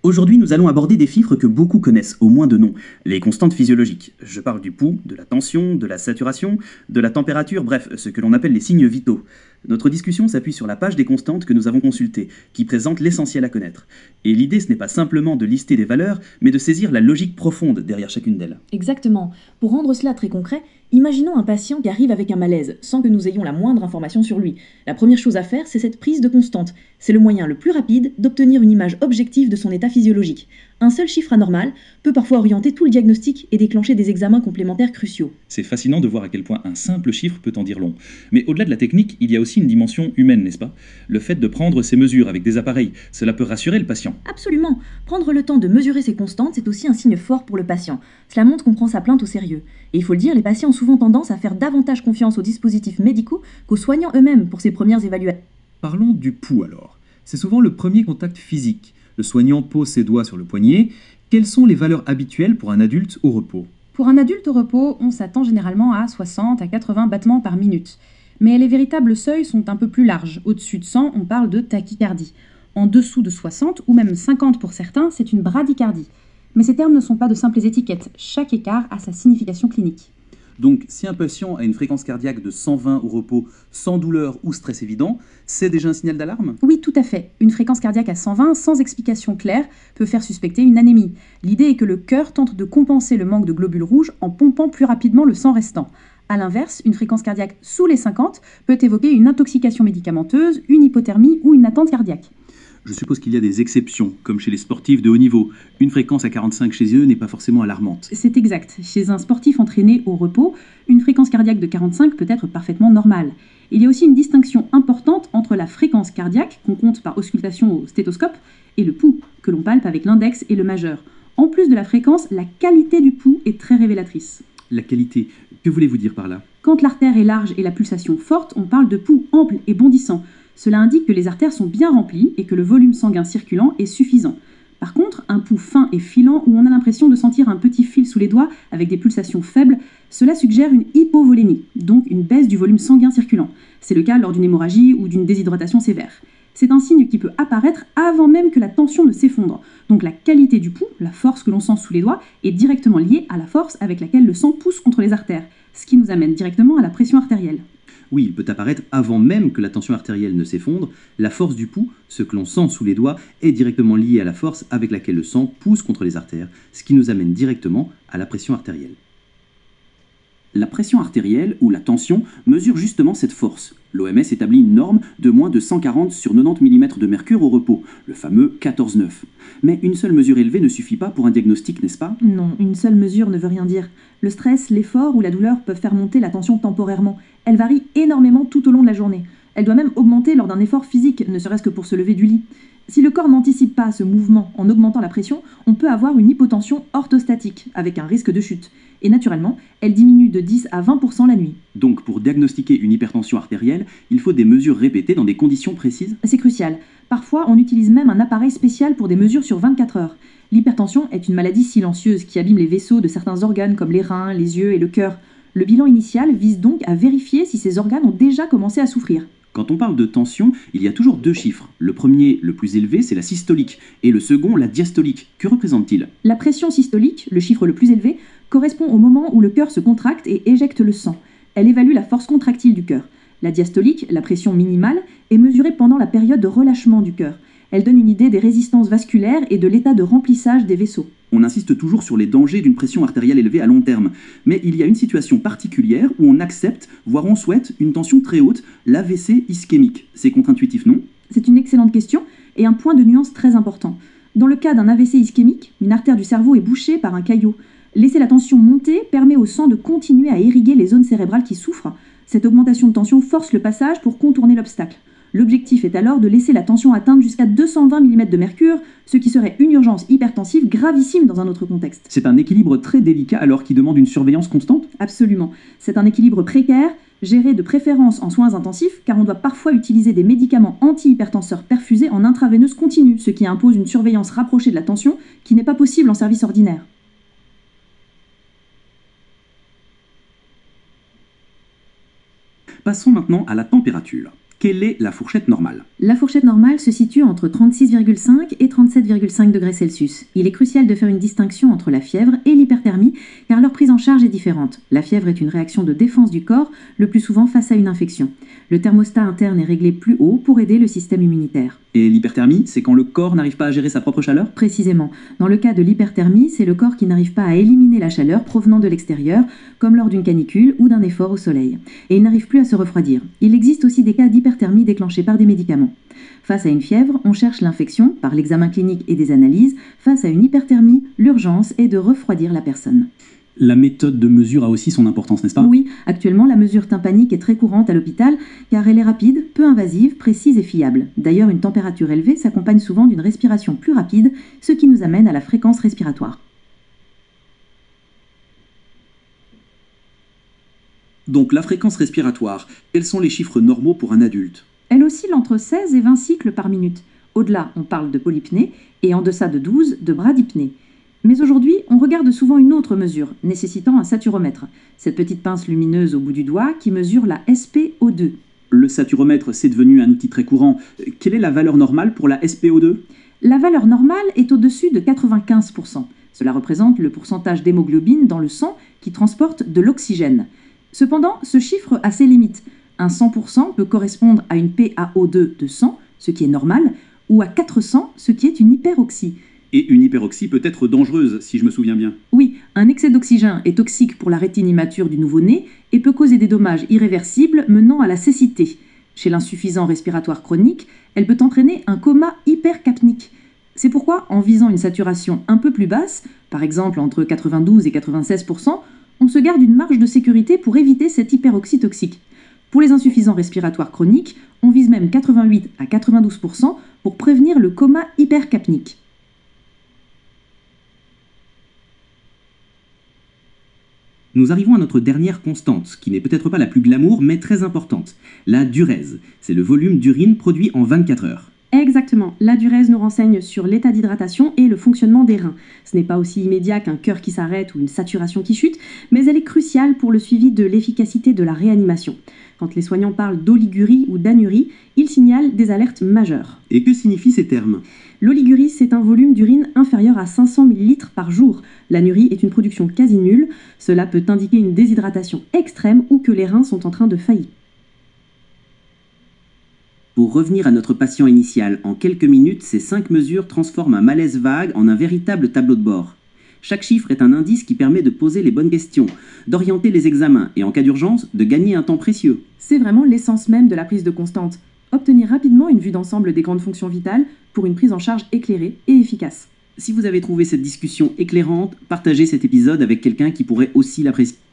Aujourd'hui, nous allons aborder des chiffres que beaucoup connaissent, au moins de nom, les constantes physiologiques. Je parle du pouls, de la tension, de la saturation, de la température, bref, ce que l'on appelle les signes vitaux. Notre discussion s'appuie sur la page des constantes que nous avons consultée, qui présente l'essentiel à connaître. Et l'idée, ce n'est pas simplement de lister des valeurs, mais de saisir la logique profonde derrière chacune d'elles. Exactement. Pour rendre cela très concret, imaginons un patient qui arrive avec un malaise, sans que nous ayons la moindre information sur lui. La première chose à faire, c'est cette prise de constante. C'est le moyen le plus rapide d'obtenir une image objective de son état physiologique. Un seul chiffre anormal peut parfois orienter tout le diagnostic et déclencher des examens complémentaires cruciaux. C'est fascinant de voir à quel point un simple chiffre peut en dire long. Mais au-delà de la technique, il y a aussi une dimension humaine, n'est-ce pas? Le fait de prendre ces mesures avec des appareils, cela peut rassurer le patient. Absolument. Prendre le temps de mesurer ces constantes, c'est aussi un signe fort pour le patient. Cela montre qu'on prend sa plainte au sérieux. Et il faut le dire, les patients ont souvent tendance à faire davantage confiance aux dispositifs médicaux qu'aux soignants eux-mêmes pour ces premières évaluations. Parlons du pouls alors. C'est souvent le premier contact physique. Le soignant pose ses doigts sur le poignet. Quelles sont les valeurs habituelles pour un adulte au repos? Pour un adulte au repos, on s'attend généralement à 60 à 80 battements par minute. Mais les véritables seuils sont un peu plus larges. Au-dessus de 100, on parle de tachycardie. En dessous de 60, ou même 50 pour certains, c'est une bradycardie. Mais ces termes ne sont pas de simples étiquettes. Chaque écart a sa signification clinique. Donc, si un patient a une fréquence cardiaque de 120 au repos, sans douleur ou stress évident, c'est déjà un signal d'alarme? Oui, tout à fait. Une fréquence cardiaque à 120, sans explication claire, peut faire suspecter une anémie. L'idée est que le cœur tente de compenser le manque de globules rouges en pompant plus rapidement le sang restant. A l'inverse, une fréquence cardiaque sous les 50 peut évoquer une intoxication médicamenteuse, une hypothermie ou une attente cardiaque. Je suppose qu'il y a des exceptions, comme chez les sportifs de haut niveau. Une fréquence à 45 chez eux n'est pas forcément alarmante. C'est exact. Chez un sportif entraîné au repos, une fréquence cardiaque de 45 peut être parfaitement normale. Il y a aussi une distinction importante entre la fréquence cardiaque, qu'on compte par auscultation au stéthoscope, et le pouls, que l'on palpe avec l'index et le majeur. En plus de la fréquence, la qualité du pouls est très révélatrice. La qualité, que voulez-vous dire par là? Quand l'artère est large et la pulsation forte, on parle de pouls ample et bondissant. Cela indique que les artères sont bien remplies et que le volume sanguin circulant est suffisant. Par contre, un pouls fin et filant où on a l'impression de sentir un petit fil sous les doigts avec des pulsations faibles, cela suggère une hypovolémie, donc une baisse du volume sanguin circulant. C'est le cas lors d'une hémorragie ou d'une déshydratation sévère. C'est un signe qui peut apparaître avant même que la tension ne s'effondre. Donc la qualité du pouls, la force que l'on sent sous les doigts, est directement liée à la force avec laquelle le sang pousse contre les artères, ce qui nous amène directement à la pression artérielle. Oui, il peut apparaître avant même que la tension artérielle ne s'effondre. La force du pouls, ce que l'on sent sous les doigts, est directement liée à la force avec laquelle le sang pousse contre les artères, ce qui nous amène directement à la pression artérielle. La pression artérielle, ou la tension, mesure justement cette force. L'OMS établit une norme de moins de 140 sur 90 mm de mercure au repos, le fameux 14,9. Mais une seule mesure élevée ne suffit pas pour un diagnostic, n'est-ce pas? Non, une seule mesure ne veut rien dire. Le stress, l'effort ou la douleur peuvent faire monter la tension temporairement. Elle varie énormément tout au long de la journée. Elle doit même augmenter lors d'un effort physique, ne serait-ce que pour se lever du lit. Si le corps n'anticipe pas ce mouvement en augmentant la pression, on peut avoir une hypotension orthostatique, avec un risque de chute. Et naturellement, elle diminue de 10 à 20% la nuit. Donc pour diagnostiquer une hypertension artérielle, il faut des mesures répétées dans des conditions précises? C'est crucial. Parfois, on utilise même un appareil spécial pour des mesures sur 24 heures. L'hypertension est une maladie silencieuse qui abîme les vaisseaux de certains organes comme les reins, les yeux et le cœur. Le bilan initial vise donc à vérifier si ces organes ont déjà commencé à souffrir. Quand on parle de tension, il y a toujours deux chiffres. Le premier, le plus élevé, c'est la systolique, et le second, la diastolique. Que représente-t-il? La pression systolique, le chiffre le plus élevé, correspond au moment où le cœur se contracte et éjecte le sang. Elle évalue la force contractile du cœur. La diastolique, la pression minimale, est mesurée pendant la période de relâchement du cœur. Elle donne une idée des résistances vasculaires et de l'état de remplissage des vaisseaux. On insiste toujours sur les dangers d'une pression artérielle élevée à long terme, mais il y a une situation particulière où on accepte, voire on souhaite, une tension très haute, l'AVC ischémique. C'est contre-intuitif, non? C'est une excellente question et un point de nuance très important. Dans le cas d'un AVC ischémique, une artère du cerveau est bouchée par un caillot. Laisser la tension monter permet au sang de continuer à irriguer les zones cérébrales qui souffrent. Cette augmentation de tension force le passage pour contourner l'obstacle. L'objectif est alors de laisser la tension atteindre jusqu'à 220 mm de mercure, ce qui serait une urgence hypertensive gravissime dans un autre contexte. C'est un équilibre très délicat alors qui demande une surveillance constante? Absolument. C'est un équilibre précaire, géré de préférence en soins intensifs, car on doit parfois utiliser des médicaments antihypertenseurs perfusés en intraveineuse continue, ce qui impose une surveillance rapprochée de la tension qui n'est pas possible en service ordinaire. Passons maintenant à la température. Quelle est la fourchette normale? La fourchette normale se situe entre 36,5 et 37,5 degrés Celsius. Il est crucial de faire une distinction entre la fièvre et l'hyperthermie, car leur prise en charge est différente. La fièvre est une réaction de défense du corps, le plus souvent face à une infection. Le thermostat interne est réglé plus haut pour aider le système immunitaire. Et l'hyperthermie, c'est quand le corps n'arrive pas à gérer sa propre chaleur? Précisément. Dans le cas de l'hyperthermie, c'est le corps qui n'arrive pas à éliminer la chaleur provenant de l'extérieur, comme lors d'une canicule ou d'un effort au soleil. Et il n'arrive plus à se refroidir. Il existe aussi des cas d'hyperthermie déclenchés par des médicaments. Face à une fièvre, on cherche l'infection par l'examen clinique et des analyses. Face à une hyperthermie, l'urgence est de refroidir la personne. La méthode de mesure a aussi son importance, n'est-ce pas? Oui, actuellement la mesure tympanique est très courante à l'hôpital car elle est rapide, peu invasive, précise et fiable. D'ailleurs, une température élevée s'accompagne souvent d'une respiration plus rapide, ce qui nous amène à la fréquence respiratoire. Donc la fréquence respiratoire, quels sont les chiffres normaux pour un adulte? Elle oscille entre 16 et 20 cycles par minute. Au-delà, on parle de polypnée et en deçà de 12, de bradypnée. Mais aujourd'hui, on regarde souvent une autre mesure, nécessitant un saturomètre. Cette petite pince lumineuse au bout du doigt qui mesure la SpO2. Le saturomètre, c'est devenu un outil très courant. Quelle est la valeur normale pour la SpO2? La valeur normale est au-dessus de 95%. Cela représente le pourcentage d'hémoglobine dans le sang qui transporte de l'oxygène. Cependant, ce chiffre a ses limites. Un 100% peut correspondre à une PaO2 de 100, ce qui est normal, ou à 400, ce qui est une hyperoxie. Et une hyperoxie peut être dangereuse, si je me souviens bien. Oui, un excès d'oxygène est toxique pour la rétine immature du nouveau-né et peut causer des dommages irréversibles menant à la cécité. Chez l'insuffisant respiratoire chronique, elle peut entraîner un coma hypercapnique. C'est pourquoi, en visant une saturation un peu plus basse, par exemple entre 92 et 96%, on se garde une marge de sécurité pour éviter cette hyperoxie toxique. Pour les insuffisants respiratoires chroniques, on vise même 88 à 92% pour prévenir le coma hypercapnique. Nous arrivons à notre dernière constante, qui n'est peut-être pas la plus glamour, mais très importante. La durèse. C'est le volume d'urine produit en 24 heures. Exactement. La durèse nous renseigne sur l'état d'hydratation et le fonctionnement des reins. Ce n'est pas aussi immédiat qu'un cœur qui s'arrête ou une saturation qui chute, mais elle est cruciale pour le suivi de l'efficacité de la réanimation. Quand les soignants parlent d'oligurie ou d'anurie, ils signalent des alertes majeures. Et que signifient ces termes? L'oligurie, c'est un volume d'urine inférieur à 500 ml par jour. L'anurie est une production quasi nulle. Cela peut indiquer une déshydratation extrême ou que les reins sont en train de faillir. Pour revenir à notre patient initial, en quelques minutes, ces 5 mesures transforment un malaise vague en un véritable tableau de bord. Chaque chiffre est un indice qui permet de poser les bonnes questions, d'orienter les examens et en cas d'urgence, de gagner un temps précieux. C'est vraiment l'essence même de la prise de constante. Obtenir rapidement une vue d'ensemble des grandes fonctions vitales pour une prise en charge éclairée et efficace. Si vous avez trouvé cette discussion éclairante, partagez cet épisode avec quelqu'un qui pourrait aussi l'apprécier.